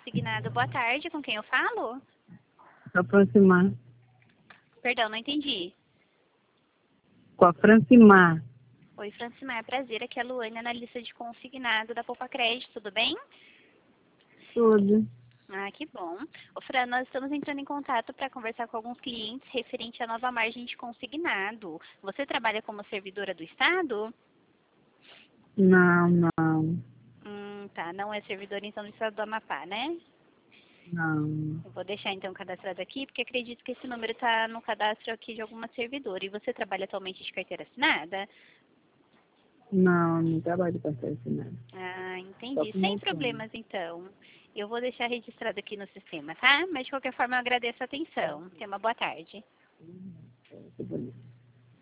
consignado. Boa tarde, com quem eu falo? Com a Francimar. Perdão, não entendi. Com a Francimar. Oi, Francimar, prazer. Aqui é a Luane, analista de consignado da Poupa Crédito, tudo bem? Tudo. Ah, que bom. Ô, Fran, nós estamos entrando em contato para conversar com alguns clientes referente à nova margem de consignado. Você trabalha como servidora do Estado? Não, não. Tá. Não é servidora, então, do Estado do Amapá, né? Não. Eu vou deixar, então, cadastrado aqui, porque acredito que esse número está no cadastro aqui de alguma servidora. E você trabalha atualmente de carteira assinada? Não, não trabalho com essa assinada. Ah, Só entendi. com Sem autônomo. problemas, então. Eu vou deixar registrado aqui no sistema, tá? Mas, de qualquer forma, eu agradeço a atenção. Tenha uma boa tarde. Que bonito.